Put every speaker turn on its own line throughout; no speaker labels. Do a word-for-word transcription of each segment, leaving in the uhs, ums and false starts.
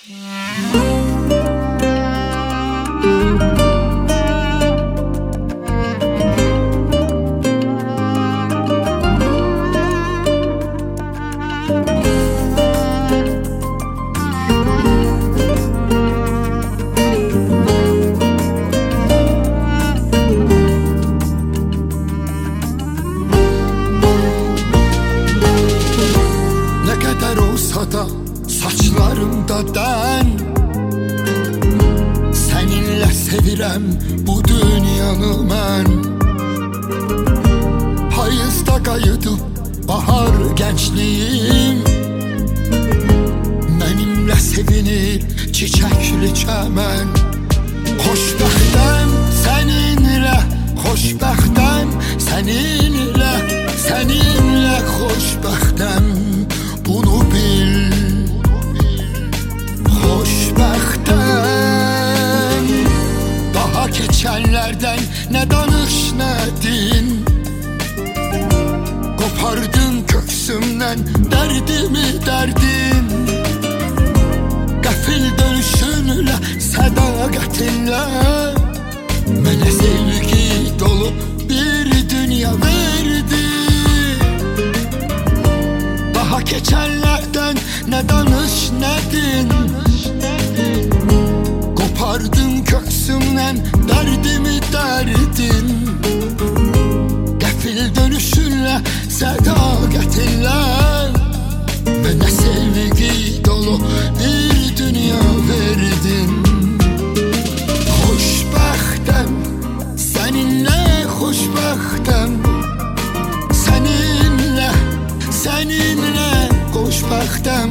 Saçlarımda den, seninle sevirem bu dünyanı mən. Payızda qayıdıb bahar gençliğim, mənimlə sevinir çiçəkli çəmən. Xoşbəxtəm səninlə, xoşbəxtəm səninlə, səninlə xoşbəxtəm, bunu bil. Xoşbəxtəm, daha keçənlərdən nə danış nə din, qopardın köksümdən dərdimi dərdin. Qəfil dönüşünlə, sədaqətinlə mənə sevgi dolu bir dünya verdi. Daha keçənlərdən nə danış nə din, qopardın köksümdən dərdimi dərdin. Qəfil dönüşünlə, sədaqətinlə mənə sevgi dolu bir dünya verdin. Xoşbəxtəm, səninlə xoşbəxtəm, səninlə, səninlə xoşbəxtəm.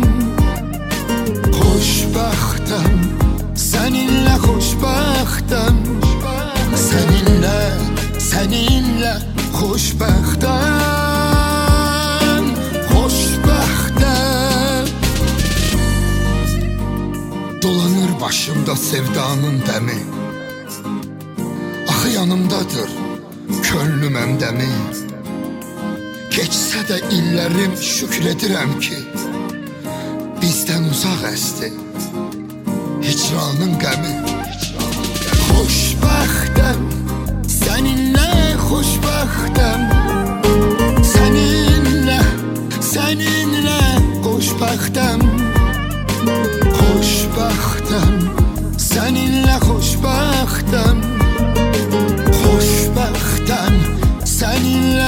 Xoşbəxtəm, səninlə xoşbəxtəm, səninlə, səninlə xoşbəxtəm, xoşbəxtəm. Dolanır başımda sevdanın dəmi, axı yanımdadır könlüm əmdəmi. Keçsə də illərim şükür edirəm ki, bizdən uzaq əsdi hicranın qəmi. Xoşbəxtəm, səninlə xoşbəxtəm, səninlə, səninlə xoşbəxtəm. Xoşbəxtəm, səninlə xoşbəxtəm, xoşbəxtəm, səninlə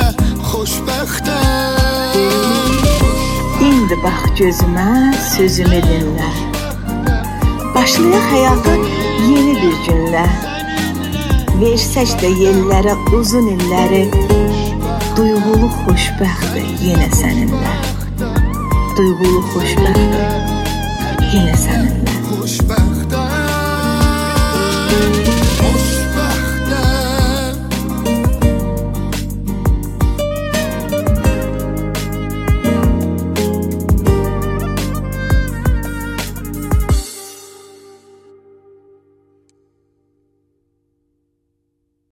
xoşbəxtəm.
İndi bax gözümə, sözümü dinlə, başlayaq həyata yeni bir günlə. Versək də yellərə uzun illəri, duyğulu xoşbəxtdir yenə səninlə. Duyğulu xoşbəxtdir yenə səninlə.